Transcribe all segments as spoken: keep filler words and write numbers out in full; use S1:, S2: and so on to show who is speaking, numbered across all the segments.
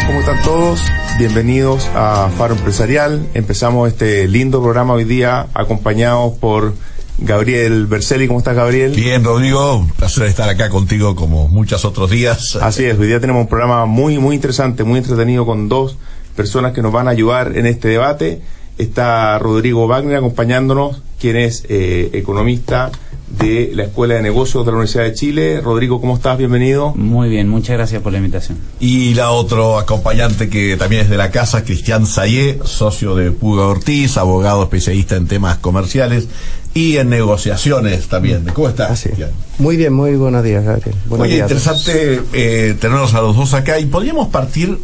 S1: ¿Cómo están todos? Bienvenidos a Faro Empresarial. Empezamos este lindo programa hoy día acompañados por Gabriel Berzelli. ¿Cómo estás, Gabriel?
S2: Bien, Rodrigo. Un placer estar acá contigo como muchos otros días.
S1: Así es, hoy día tenemos un programa muy, muy interesante, muy entretenido con dos personas que nos van a ayudar en este debate. Está Rodrigo Wagner acompañándonos, quien es eh, economista de la Escuela de Negocios de la Universidad de Chile. Rodrigo, ¿cómo estás? Bienvenido.
S3: Muy bien, muchas gracias por la invitación.
S2: Y la otro acompañante que también es de la casa, Cristian Sayé, socio de Puga Ortiz, abogado especialista en temas comerciales y en negociaciones también. ¿Cómo estás?
S4: Así. Muy bien, muy buenos días, Gabriel. Buenos
S2: Oye,
S4: días.
S2: interesante eh, tenerlos a los dos acá. Y podríamos partir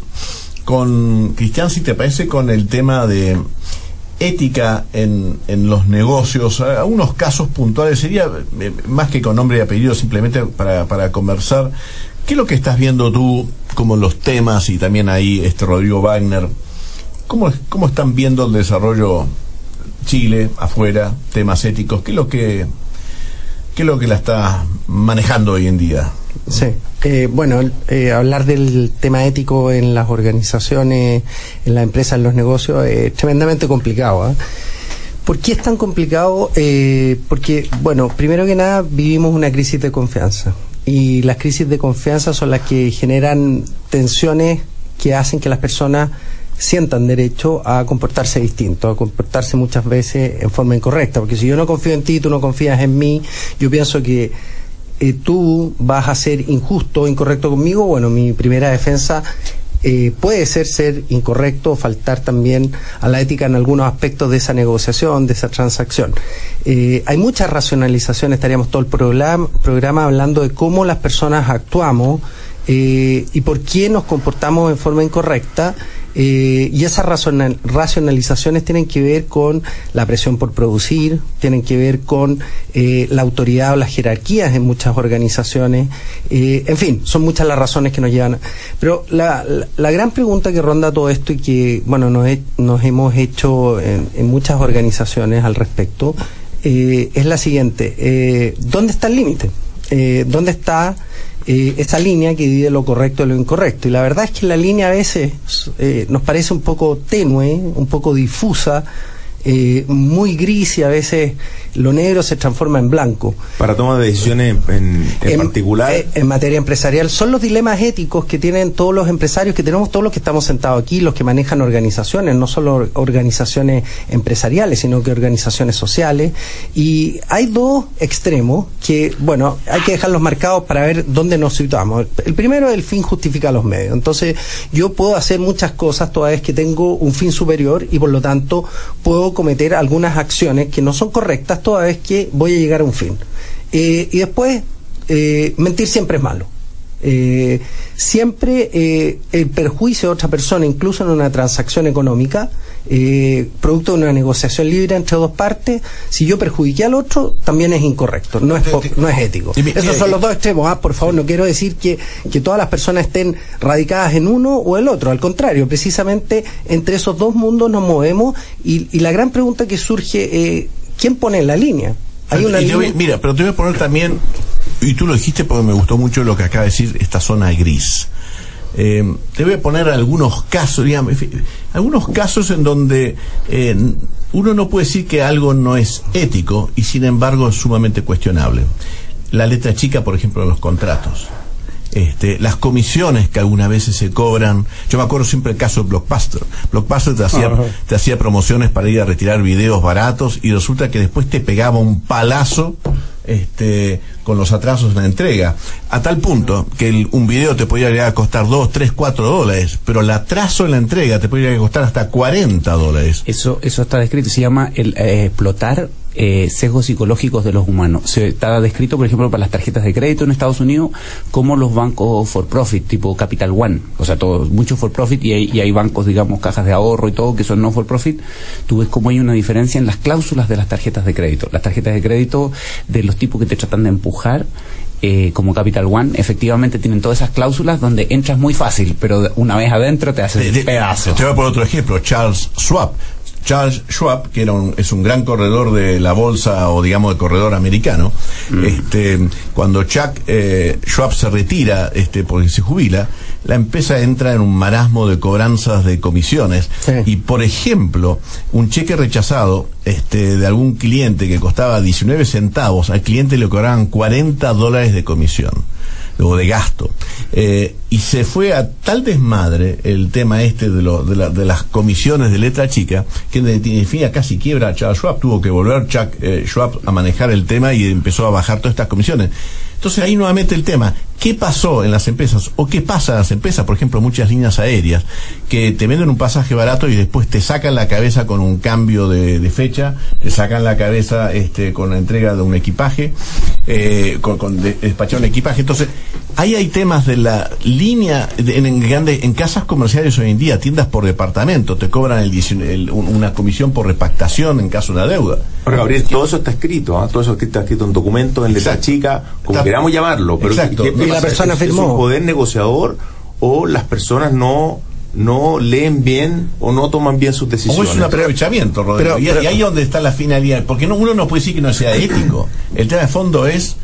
S2: con, Cristian, si te parece, con el tema de ética en, en los negocios. Algunos casos puntuales, sería eh, más que con nombre y apellido, simplemente para, para conversar. ¿Qué es lo que estás viendo tú como los temas, y también ahí este Rodrigo Wagner, cómo, cómo están viendo el desarrollo Chile afuera, temas éticos? ¿Qué es lo que qué es lo que la está manejando hoy en día?
S4: Sí, eh, bueno, eh, hablar del tema ético en las organizaciones, en las empresas, en los negocios, es tremendamente complicado, ¿eh? ¿Por qué es tan complicado? Eh, porque, bueno, primero que nada, vivimos una crisis de confianza. Y las crisis de confianza son las que generan tensiones que hacen que las personas sientan derecho a comportarse distinto, a comportarse muchas veces en forma incorrecta. Porque si yo no confío en ti, tú no confías en mí, yo pienso que Eh, tú vas a ser injusto o incorrecto conmigo. Bueno, mi primera defensa eh, puede ser ser incorrecto o faltar también a la ética en algunos aspectos de esa negociación, de esa transacción. Eh, hay muchas racionalizaciones, estaríamos todo el programa, programa hablando de cómo las personas actuamos eh, y por qué nos comportamos en forma incorrecta. Eh, y esas racional, racionalizaciones tienen que ver con la presión por producir, tienen que ver con eh, la autoridad o las jerarquías en muchas organizaciones, eh, en fin, son muchas las razones que nos llevan. Pero la, la, la gran pregunta que ronda todo esto y que, bueno, nos, he, nos hemos hecho en, en muchas organizaciones al respecto, eh, es la siguiente: eh, ¿dónde está el límite? Eh, ¿Dónde está Eh, esa línea que divide lo correcto de lo incorrecto? Y la verdad es que la línea a veces eh, nos parece un poco tenue, un poco difusa, eh, muy gris, y a veces lo negro se transforma en blanco.
S1: Para toma de decisiones en, en, en particular.
S4: En, en materia empresarial, son los dilemas éticos que tienen todos los empresarios, que tenemos todos los que estamos sentados aquí, los que manejan organizaciones, no solo organizaciones empresariales, sino que organizaciones sociales. Y hay dos extremos que, bueno, hay que dejarlos marcados para ver dónde nos situamos. El primero es el fin justifica los medios. Entonces, yo puedo hacer muchas cosas toda vez que tengo un fin superior, y por lo tanto puedo cometer algunas acciones que no son correctas toda vez que voy a llegar a un fin. Eh, y después, eh, mentir siempre es malo. Eh, siempre eh, el perjuicio de otra persona, incluso en una transacción económica, eh, producto de una negociación libre entre dos partes, si yo perjudiqué al otro, también es incorrecto, no es, no es ético. Esos son los dos extremos. Ah, por favor, no quiero decir que, que todas las personas estén radicadas en uno o el otro, al contrario, precisamente entre esos dos mundos nos movemos, y, y la gran pregunta que surge, eh, ¿quién pone la línea? Hay una línea...
S2: voy, mira, pero te voy a poner también, y tú lo dijiste porque me gustó mucho lo que acaba de decir, esta zona gris. Eh, te voy a poner algunos casos, digamos, algunos casos en donde eh, uno no puede decir que algo no es ético y sin embargo es sumamente cuestionable. La letra chica, por ejemplo, en los contratos. Este, las comisiones que algunas veces se cobran. Yo me acuerdo siempre el caso de Blockbuster. Blockbuster te hacía, uh-huh. te hacía promociones para ir a retirar videos baratos, y resulta que después te pegaba un palazo este, con los atrasos en la entrega, a tal punto que el, un video te podía llegar a costar dos, tres, cuatro dólares, pero el atraso en la entrega te podía llegar a costar hasta cuarenta dólares.
S3: Eso, eso está descrito, se llama el eh, explotar Eh, sesgos psicológicos de los humanos. Se está descrito, por ejemplo, para las tarjetas de crédito en Estados Unidos, como los bancos for profit, tipo Capital One, o sea, todos, muchos for profit, y hay, y hay bancos, digamos, cajas de ahorro y todo, que son no for profit. Tú ves cómo hay una diferencia en las cláusulas de las tarjetas de crédito. Las tarjetas de crédito de los tipos que te tratan de empujar, eh, como Capital One, efectivamente tienen todas esas cláusulas donde entras muy fácil, pero una vez adentro te hacen pedazos.
S2: Te voy a poner otro ejemplo, Charles Schwab. Charles Schwab, que era un, es un gran corredor de la bolsa, o digamos de corredor americano, mm. este, cuando Chuck eh, Schwab se retira, este, porque se jubila, la empresa entra en un marasmo de cobranzas de comisiones. Sí. Y, por ejemplo, un cheque rechazado este, de algún cliente que costaba diecinueve centavos, al cliente le cobraban cuarenta dólares de comisión o de gasto, eh, y se fue a tal desmadre el tema este de, lo, de, la, de las comisiones de letra chica, que en definitiva casi quiebra a Charles Schwab. Tuvo que volver Chuck eh, Schwab a manejar el tema y empezó a bajar todas estas comisiones. Entonces ahí nuevamente el tema, ¿qué pasó en las empresas o qué pasa en las empresas? Por ejemplo, muchas líneas aéreas que te venden un pasaje barato y después te sacan la cabeza con un cambio de, de fecha, te sacan la cabeza este, con la entrega de un equipaje, eh, con, con de, despachar un equipaje. Entonces ahí hay temas de la línea de, en, en, grandes, en casas comerciales hoy en día, tiendas por departamento, te cobran el, el, una comisión por repactación en caso de una deuda.
S1: Ahora, Gabriel, todo eso está escrito, ¿eh? Todo eso está escrito en documentos, en letra chica, como está, queramos llamarlo, pero
S2: exacto.
S1: ¿qué, qué
S4: y la persona
S1: ¿Es,
S4: firmó?
S1: ¿Es un poder negociador o las personas no no leen bien o no toman bien sus decisiones?
S2: O es un aprovechamiento, Rodrigo. Pero, pero, y, y ahí es donde está la finalidad, porque no, uno no puede decir que no sea ético. El tema de fondo es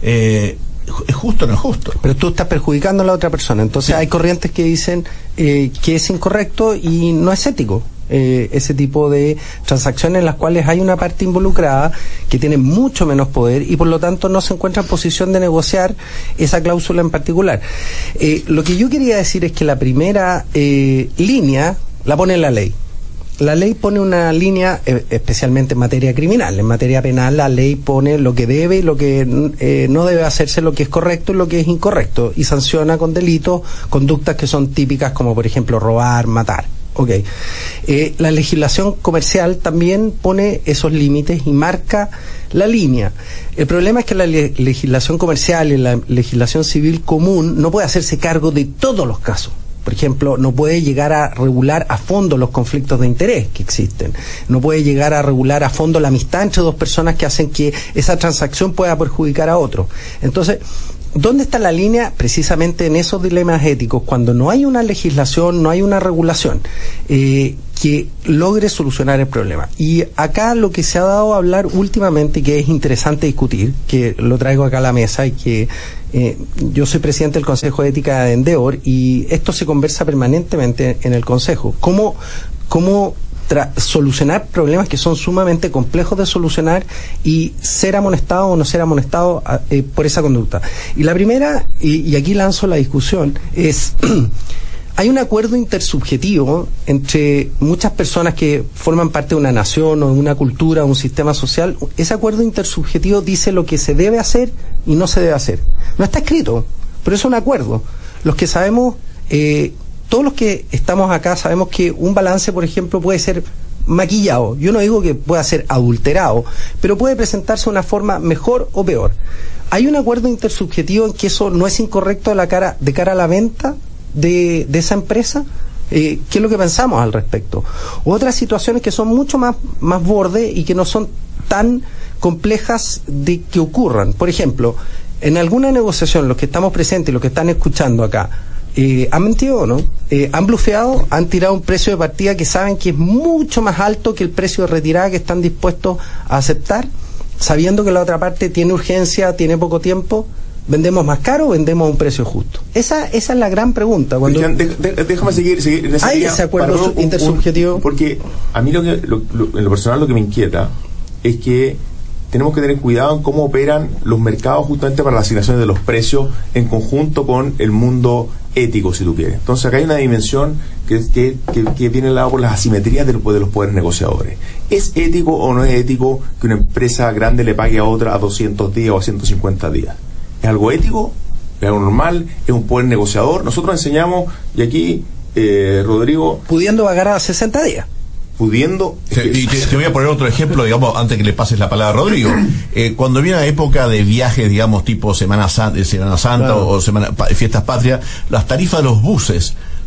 S2: eh, es justo o no es justo.
S4: Pero tú estás perjudicando a la otra persona. Entonces sí. Hay corrientes que dicen eh, que es incorrecto y no es ético. Eh, ese tipo de transacciones en las cuales hay una parte involucrada que tiene mucho menos poder y por lo tanto no se encuentra en posición de negociar esa cláusula en particular. Eh, lo que yo quería decir es que la primera eh, línea la pone la ley. La ley pone una línea, eh, especialmente en materia criminal. En materia penal la ley pone lo que debe y lo que eh, no debe hacerse, lo que es correcto y lo que es incorrecto, y sanciona con delitos conductas que son típicas como por ejemplo robar, matar. Ok. Eh, la legislación comercial también pone esos límites y marca la línea. El problema es que la le- legislación comercial y la legislación civil común no puede hacerse cargo de todos los casos. Por ejemplo, no puede llegar a regular a fondo los conflictos de interés que existen. No puede llegar a regular a fondo la amistad entre dos personas que hacen que esa transacción pueda perjudicar a otro. Entonces, ¿dónde está la línea? Precisamente en esos dilemas éticos, cuando no hay una legislación, no hay una regulación eh, que logre solucionar el problema. Y acá lo que se ha dado a hablar últimamente, y que es interesante discutir, que lo traigo acá a la mesa, y que eh, yo soy presidente del Consejo de Ética de Endeavor, y esto se conversa permanentemente en el Consejo. ¿Cómo, cómo Tra- solucionar problemas que son sumamente complejos de solucionar y ser amonestado o no ser amonestado eh, por esa conducta? Y la primera, y, y aquí lanzo la discusión, es hay un acuerdo intersubjetivo entre muchas personas que forman parte de una nación o de una cultura o un sistema social. Ese acuerdo intersubjetivo dice lo que se debe hacer y no se debe hacer. No está escrito, pero es un acuerdo. Los que sabemos eh, todos los que estamos acá sabemos que un balance, por ejemplo, puede ser maquillado. Yo no digo que pueda ser adulterado, pero puede presentarse de una forma mejor o peor. Hay un acuerdo intersubjetivo en que eso no es incorrecto de, la cara, de cara a la venta de, de esa empresa. Eh, ¿Qué es lo que pensamos al respecto? Otras situaciones que son mucho más, más borde y que no son tan complejas de que ocurran. Por ejemplo, en alguna negociación, los que estamos presentes y los que están escuchando acá, Eh, ¿han mentido o no? Eh, ¿Han blufeado? ¿Han tirado un precio de partida que saben que es mucho más alto que el precio de retirada que están dispuestos a aceptar, sabiendo que la otra parte tiene urgencia, tiene poco tiempo? ¿Vendemos más caro o vendemos a un precio justo? Esa esa es la gran pregunta. Cuando
S1: de, de, déjame seguir, seguir en esa
S4: hay
S1: línea,
S4: ese acuerdo
S1: un,
S4: intersubjetivo.
S1: Un, porque a mí lo que lo, lo, en lo personal lo que me inquieta es que tenemos que tener cuidado en cómo operan los mercados justamente para la asignación de los precios en conjunto con el mundo ético, si tú quieres. Entonces acá hay una dimensión que, que, que, que viene al lado por las asimetrías de, de los poderes negociadores. ¿Es ético o no es ético que una empresa grande le pague a otra a doscientos días o a ciento cincuenta días? ¿Es algo ético? ¿Es algo normal? ¿Es un poder negociador? Nosotros enseñamos, y aquí, eh, Rodrigo...
S4: pudiendo pagar a sesenta días.
S1: Pudiendo...
S2: Te, y te, te voy a poner otro ejemplo, digamos, antes que le pases la palabra a Rodrigo. Eh, cuando viene la época de viajes, digamos, tipo Semana Santa, Semana Santa claro. o, o semana, pa, fiestas patrias, las tarifas de los buses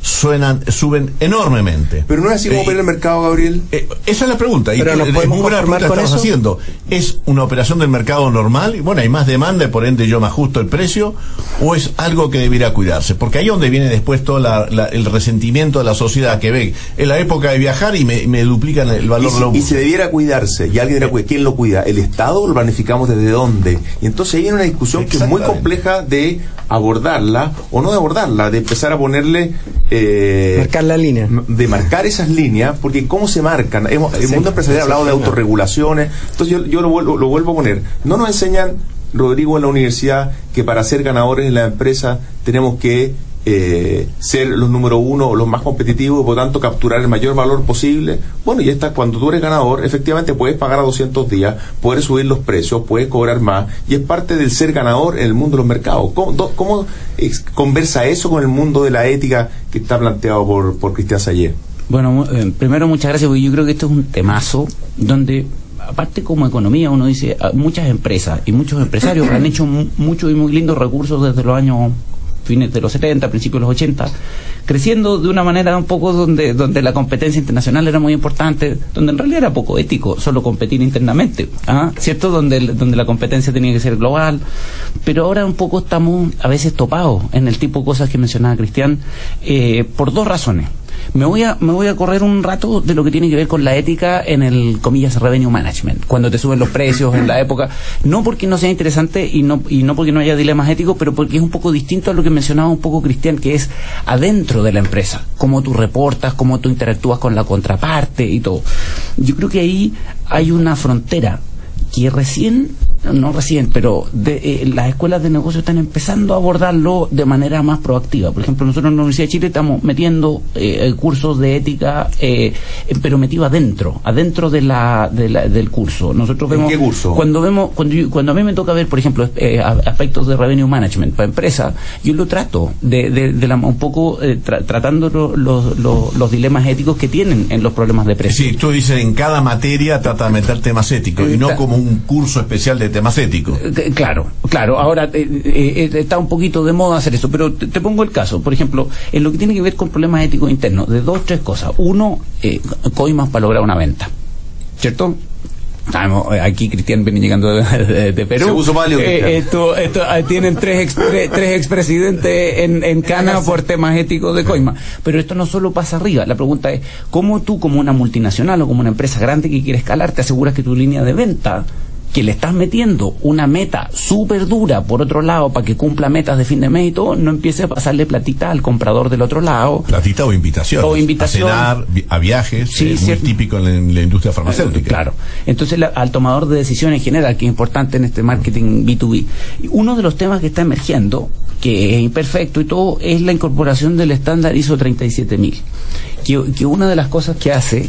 S2: suenan, suben enormemente.
S1: Pero no es así como
S2: eh,
S1: opera el mercado, Gabriel.
S2: Eh, esa es la pregunta.
S4: Pero
S2: y
S4: nos
S2: es
S4: podemos
S2: muy buena
S4: conformar
S2: pregunta
S4: con
S2: estamos
S4: eso.
S2: haciendo. ¿Es una operación del mercado normal? Y bueno, hay más demanda y por ende yo me ajusto el precio, o es algo que debiera cuidarse, porque ahí es donde viene después todo la, la, el resentimiento de la sociedad que ve en la época de viajar y me, me duplican el valor
S1: Y,
S2: de los
S1: si, y se debiera cuidarse, y alguien dirá, ¿quién lo cuida? ¿El Estado o lo planificamos desde dónde? Y entonces ahí viene una discusión que es muy compleja de abordarla, o no de abordarla, de empezar a ponerle... Eh,
S4: marcar la línea.
S1: De marcar esas líneas, porque ¿cómo se marcan? Hemos, el
S4: Sí,
S1: mundo empresarial ha hablado de autorregulaciones, entonces yo, yo lo, vuelvo, lo vuelvo a poner. No nos enseñan, Rodrigo, en la universidad, que para ser ganadores en la empresa tenemos que eh, ser los número uno, los más competitivos, y por tanto capturar el mayor valor posible. Bueno, y está, cuando tú eres ganador, efectivamente puedes pagar a doscientos días, puedes subir los precios, puedes cobrar más, y es parte del ser ganador en el mundo de los mercados. ¿Cómo, do, cómo ex, conversa eso con el mundo de la ética que está planteado por, por Cristian Sayé?
S3: Bueno, eh, primero muchas gracias, porque yo creo que esto es un temazo donde, aparte como economía, uno dice, muchas empresas y muchos empresarios han hecho muchos y muy lindos recursos desde los años fines de los setenta, principios de los ochenta, creciendo de una manera un poco donde donde la competencia internacional era muy importante, donde en realidad era poco ético solo competir internamente, ¿ah? ¿Cierto? Donde, donde la competencia tenía que ser global, pero ahora un poco estamos a veces topados en el tipo de cosas que mencionaba Cristian, eh, por dos razones. Me voy a me voy a correr un rato de lo que tiene que ver con la ética en el, comillas, revenue management, cuando te suben los precios en la época, no porque no sea interesante y no y no porque no haya dilemas éticos, pero porque es un poco distinto a lo que mencionaba un poco Cristian, que es adentro de la empresa, cómo tú reportas, cómo tú interactúas con la contraparte y todo. Yo creo que ahí hay una frontera que recién, no recién, pero de, eh, las escuelas de negocio están empezando a abordarlo de manera más proactiva. Por ejemplo, nosotros en la Universidad de Chile estamos metiendo eh, cursos de ética, eh, pero metido adentro, adentro de la, de la, del curso. Nosotros vemos,
S1: ¿en qué curso?
S3: Cuando vemos, cuando, yo, cuando a mí me toca ver, por ejemplo, eh, aspectos de revenue management para empresa, yo lo trato de, de, de la, un poco eh, tra, tratando lo, lo, lo, los dilemas éticos que tienen en los problemas de precio.
S2: Sí, tú dices en cada materia trata de meter temas éticos y no como un curso especial de temas éticos.
S3: Claro, claro. Ahora eh, eh, está un poquito de moda hacer eso, pero te, te pongo el caso. Por ejemplo, en lo que tiene que ver con problemas éticos internos, de dos, tres cosas. Uno, eh, coimas para lograr una venta, ¿cierto? Sabemos, aquí Cristian viene llegando de, de, de Perú.
S1: Se puso palio,
S3: eh, esto, esto, eh, tienen tres, ex, tres, tres expresidentes en, en Cana por temas éticos de coima. Pero esto no solo pasa arriba. La pregunta es, ¿cómo tú, como una multinacional o como una empresa grande que quiere escalar, te aseguras que tu línea de venta, que le estás metiendo una meta súper dura por otro lado para que cumpla metas de fin de mes y todo, no empiece a pasarle platita al comprador del otro lado?
S2: Platita o invitación.
S3: O invitación.
S2: A cenar, a viajes,
S3: Sí,
S2: es muy típico en la, en la industria farmacéutica.
S3: Claro. Entonces, la, al tomador de decisiones en general, que es importante en este marketing B dos B, uno de los temas que está emergiendo, que es imperfecto y todo, es la incorporación del estándar I S O treinta y siete mil. Que, que una de las cosas que hace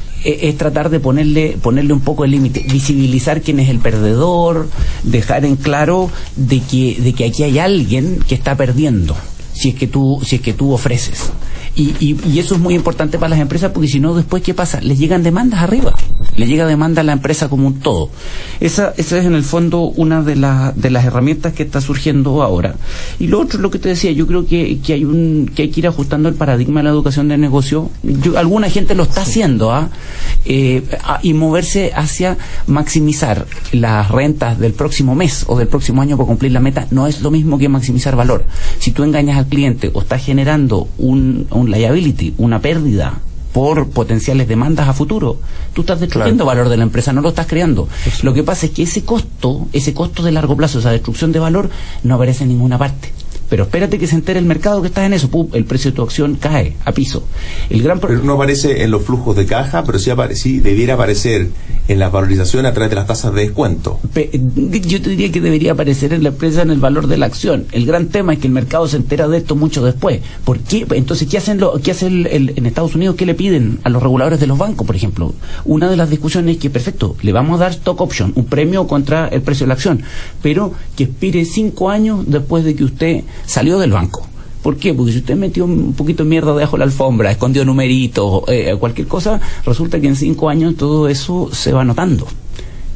S3: es tratar de ponerle ponerle un poco el límite, visibilizar quién es el perdedor, dejar en claro de que de que aquí hay alguien que está perdiendo si es que tú si es que tú ofreces. Y, y, y eso es muy importante para las empresas, porque si no, después, ¿qué pasa? Les llegan demandas arriba, le llega demanda a la empresa como un todo. Esa, esa es en el fondo una de, la, de las herramientas que está surgiendo ahora. Y lo otro, lo que te decía, yo creo que, que hay un que hay que ir ajustando el paradigma de la educación de negocio. Yo, alguna gente lo está haciendo, ¿ah? Eh, a, y moverse hacia maximizar las rentas del próximo mes o del próximo año para cumplir la meta no es lo mismo que maximizar valor. Si tú engañas al cliente o estás generando un, un liability, una pérdida por potenciales demandas a futuro, tú estás destruyendo claro. valor de la empresa, no lo estás creando. Eso. Lo que pasa es que ese costo, ese costo de largo plazo, esa destrucción de valor, no aparece en ninguna parte. Pero espérate que se entere el mercado que estás en eso, ¡pum!, el precio de tu acción cae a piso. El gran pro-
S1: pero no aparece en los flujos de caja, pero sí, apare- sí debiera aparecer en la valorización a través de las tasas de descuento.
S3: Pe- yo te diría que debería aparecer en la empresa en el valor de la acción. El gran tema es que el mercado se entera de esto mucho después. ¿Por qué? Entonces, ¿qué hacen lo, qué hace el, el, en Estados Unidos? ¿Qué le piden a los reguladores de los bancos, por ejemplo? Una de las discusiones es que, perfecto, le vamos a dar stock option, un premio contra el precio de la acción, pero que expire cinco años después de que usted salió del banco. ¿Por qué? Porque si usted metió un poquito de mierda debajo de la alfombra, escondió numeritos, eh, cualquier cosa, resulta que en cinco años todo eso se va notando.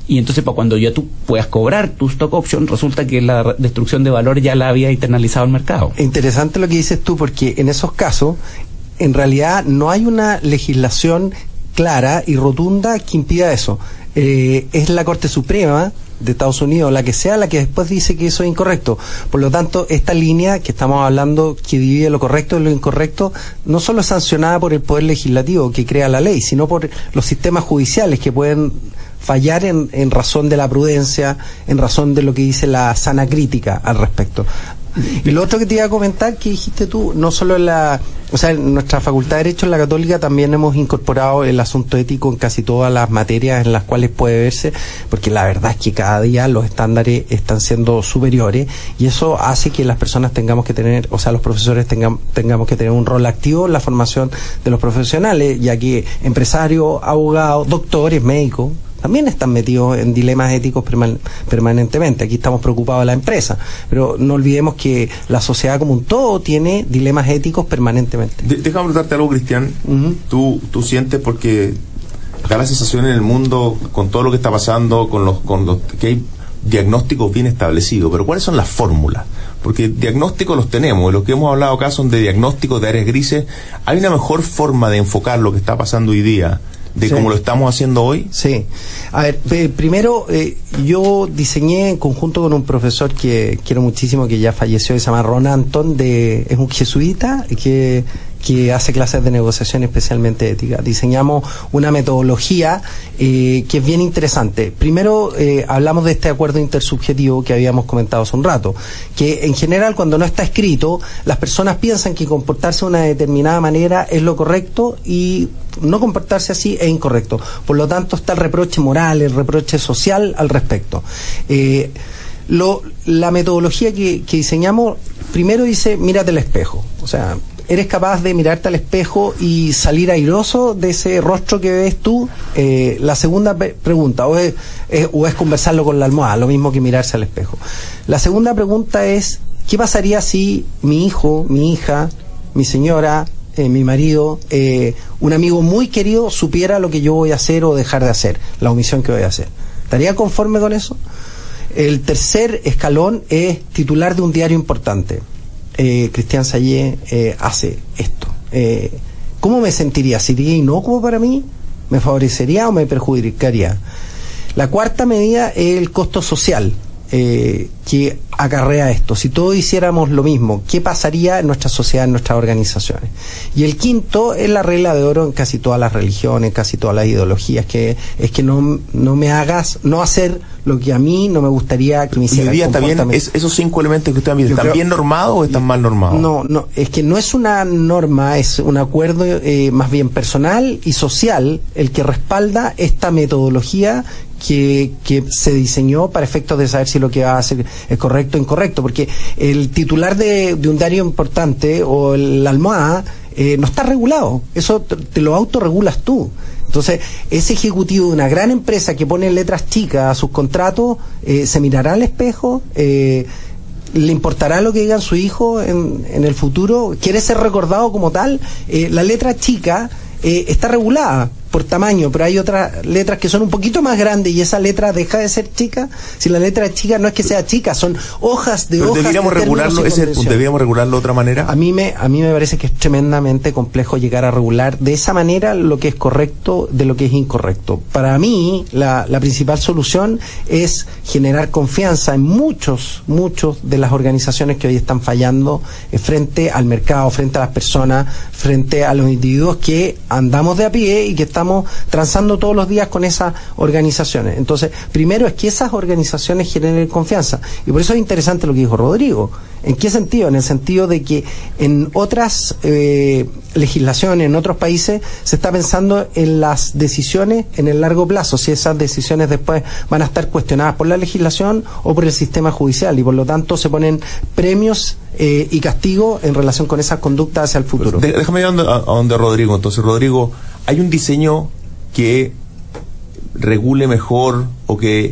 S3: Y entonces, para cuando ya tú puedas cobrar tu stock option, resulta que la destrucción de valor ya la había internalizado el mercado.
S4: Interesante lo que dices tú, porque en esos casos, en realidad no hay una legislación clara y rotunda que impida eso. Eh, es la Corte Suprema de Estados Unidos, la que sea, la que después dice que eso es incorrecto. Por lo tanto, esta línea que estamos hablando, que divide lo correcto y lo incorrecto, no solo es sancionada por el Poder Legislativo que crea la ley, sino por los sistemas judiciales que pueden fallar en, en razón de la prudencia, en razón de lo que dice la sana crítica al respecto. Y lo otro que te iba a comentar, que dijiste tú, no solo en la, o sea, en nuestra Facultad de Derecho, en la Católica, también hemos incorporado el asunto ético en casi todas las materias en las cuales puede verse, porque la verdad es que cada día los estándares están siendo superiores, y eso hace que las personas tengamos que tener, o sea, los profesores tengan, tengamos que tener un rol activo en la formación de los profesionales, ya que empresarios, abogados, doctores, médicos, también están metidos en dilemas éticos perman- permanentemente. Aquí estamos preocupados de la empresa, pero no olvidemos que la sociedad como un todo tiene dilemas éticos permanentemente.
S1: De- déjame preguntarte algo, Cristian.
S4: Uh-huh.
S1: Tú, tú sientes, porque da la sensación en el mundo, con todo lo que está pasando, con los, con los que hay diagnósticos bien establecidos, pero ¿cuáles son las fórmulas? Porque diagnósticos los tenemos, y los que hemos hablado acá son de diagnósticos de áreas grises. ¿Hay una mejor forma de enfocar lo que está pasando hoy día de
S4: Sí.
S1: cómo lo estamos haciendo hoy?
S4: Sí. A ver, eh, primero, eh, yo diseñé en conjunto con un profesor que quiero muchísimo, que ya falleció, que se llama Ron Anton, de, es un jesuita que, que hace clases de negociación especialmente ética. Diseñamos una metodología eh, que es bien interesante. Primero, eh, hablamos de este acuerdo intersubjetivo que habíamos comentado hace un rato, que en general, cuando no está escrito, las personas piensan que comportarse de una determinada manera es lo correcto, y no comportarse así es incorrecto. Por lo tanto, está el reproche moral, el reproche social al respecto. Eh, lo, la metodología que, que diseñamos, primero dice, mírate al espejo. O sea, ¿eres capaz de mirarte al espejo y salir airoso de ese rostro que ves tú? Eh, la segunda pe- pregunta, o es, es, o es conversarlo con la almohada, lo mismo que mirarse al espejo. La segunda pregunta es, ¿qué pasaría si mi hijo, mi hija, mi señora, Eh, mi marido, eh, un amigo muy querido, supiera lo que yo voy a hacer o dejar de hacer, la omisión que voy a hacer? ¿Estaría conforme con eso? El tercer escalón es titular de un diario importante. Eh, Cristian Sayé eh, hace esto. Eh, ¿Cómo me sentiría? ¿Sería inocuo para mí? ¿Me favorecería o me perjudicaría? La cuarta medida es el costo social eh, que acarrea esto. Si todos hiciéramos lo mismo, ¿qué pasaría en nuestra sociedad, en nuestras organizaciones? Y el quinto es la regla de oro en casi todas las religiones, casi todas las ideologías, que es que no, no me hagas, no hacer lo que a mí no me gustaría que me
S1: ¿Y
S4: hiciera.
S1: hoy día está bien, es, esos cinco elementos que ustedes han visto,
S4: Yo
S1: ¿están
S4: creo-
S1: bien normados o están mal normados?
S4: No, no, es que no es una norma, es un acuerdo eh, más bien personal y social el que respalda esta metodología que, que se diseñó para efectos de saber si lo que va a hacer es correcto o incorrecto, porque el titular de, de un diario importante o el- la almohada eh, no está regulado, eso te, te lo autorregulas tú. Entonces, ese ejecutivo de una gran empresa que pone letras chicas a sus contratos, eh, se mirará al espejo, eh, ¿le importará lo que digan su hijo en, en el futuro? ¿Quiere ser recordado como tal? Eh, la letra chica eh, está regulada por tamaño, pero hay otras letras que son un poquito más grandes y esa letra deja de ser chica. Si la letra es chica, no es que sea chica, son hojas de
S1: Pero
S4: hojas.
S1: deberíamos
S4: de términos
S1: regularlo,
S4: y
S1: ese es el punto,
S4: convenciones.
S1: deberíamos regularlo de otra manera.
S4: A mí me a mí me parece que es tremendamente complejo llegar a regular de esa manera lo que es correcto de lo que es incorrecto. Para mí, la, la principal solución es generar confianza en muchos, muchos de las organizaciones que hoy están fallando eh, frente al mercado, frente a las personas, frente a los individuos que andamos de a pie y que estamos transando todos los días con esas organizaciones. Entonces, primero es que esas organizaciones generen confianza. Y por eso es interesante lo que dijo Rodrigo. ¿En qué sentido? En el sentido de que en otras eh, legislaciones, en otros países, se está pensando en las decisiones en el largo plazo, si esas decisiones después van a estar cuestionadas por la legislación o por el sistema judicial, y por lo tanto se ponen premios eh, y castigos en relación con esas conductas hacia el futuro.
S1: De- déjame ir a donde, a, a donde Rodrigo. Entonces, Rodrigo, ¿hay un diseño que regule mejor o que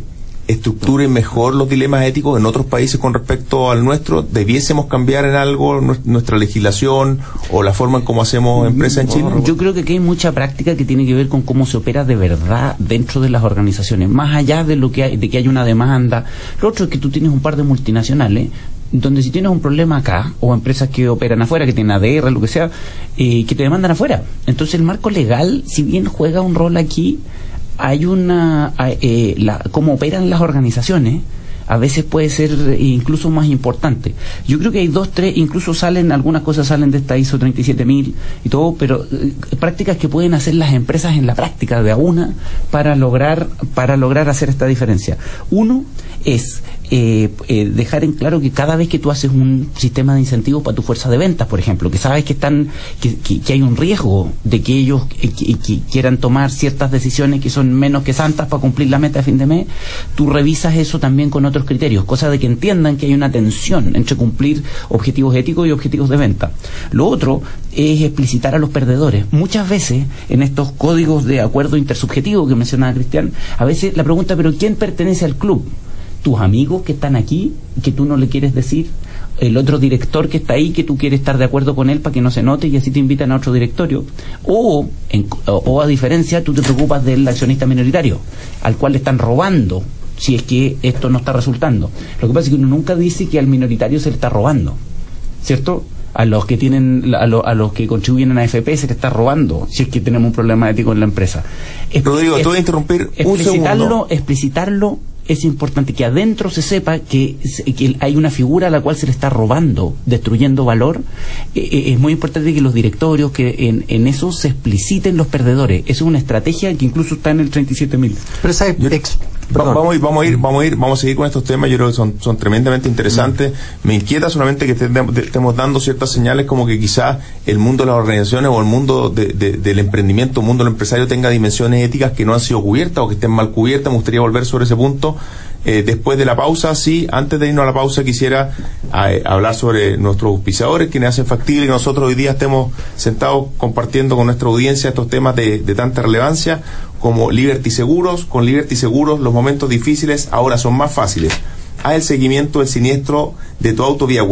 S1: estructuren mejor los dilemas éticos en otros países con respecto al nuestro? ¿Debiésemos cambiar en algo nuestra legislación o la forma en cómo hacemos empresa en Chile?
S3: Yo creo que aquí hay mucha práctica que tiene que ver con cómo se opera de verdad dentro de las organizaciones, más allá de lo que hay, de que hay una demanda. Lo otro es que tú tienes un par de multinacionales donde si tienes un problema acá, o empresas que operan afuera, que tienen A D R, lo que sea, eh, que te demandan afuera. Entonces el marco legal, si bien juega un rol aquí, hay una eh, la, cómo operan las organizaciones a veces puede ser incluso más importante. Yo creo que hay dos, tres, incluso salen, algunas cosas salen de esta I S O treinta y siete mil y todo, pero eh, prácticas que pueden hacer las empresas en la práctica de a una para lograr, para lograr hacer esta diferencia. Uno es eh, eh, dejar en claro que cada vez que tú haces un sistema de incentivos para tu fuerza de ventas, por ejemplo, que sabes que están que, que, que hay un riesgo de que ellos eh, que, que quieran tomar ciertas decisiones que son menos que santas para cumplir la meta de fin de mes, tú revisas eso también con otros criterios, cosa de que entiendan que hay una tensión entre cumplir objetivos éticos y objetivos de venta. Lo otro es explicitar a los perdedores. Muchas veces en estos códigos de acuerdo intersubjetivo que mencionaba Cristian, a veces la pregunta, ¿pero quién pertenece al club? ¿Tus amigos que están aquí, que tú no le quieres decir? ¿El otro director que está ahí, que tú quieres estar de acuerdo con él para que no se note y así te invitan a otro directorio? O, en, o a diferencia, tú te preocupas del accionista minoritario, al cual le están robando si es que esto no está resultando. Lo que pasa es que uno nunca dice que al minoritario se le está robando, ¿cierto? A los que tienen, a, lo, a los que contribuyen a la A F P se le está robando, si es que tenemos un problema ético en la empresa. Es,
S1: Rodrigo, te voy a interrumpir un segundo.
S3: Explicitarlo es importante, que adentro se sepa que, que hay una figura a la cual se le está robando, destruyendo valor. Eh, es muy importante que los directorios, que en, en eso se expliciten los perdedores. Esa es una estrategia que incluso está en el treinta y siete mil.
S4: Pero esa ex,
S1: vamos a ir, vamos a ir, vamos a ir, vamos a seguir con estos temas. Yo creo que son, son tremendamente interesantes. Mm. Me inquieta solamente que estemos, estemos dando ciertas señales como que quizás el mundo de las organizaciones o el mundo de, de, del emprendimiento, el mundo del empresario tenga dimensiones éticas que no han sido cubiertas o que estén mal cubiertas. Me gustaría volver sobre ese punto. Eh, después de la pausa, sí, antes de irnos a la pausa quisiera a, a hablar sobre nuestros auspiciadores, quienes hacen factible que nosotros hoy día estemos sentados compartiendo con nuestra audiencia estos temas de, de tanta relevancia, como Liberty Seguros. Con Liberty Seguros los momentos difíciles ahora son más fáciles. Haz el seguimiento del siniestro de tu auto vía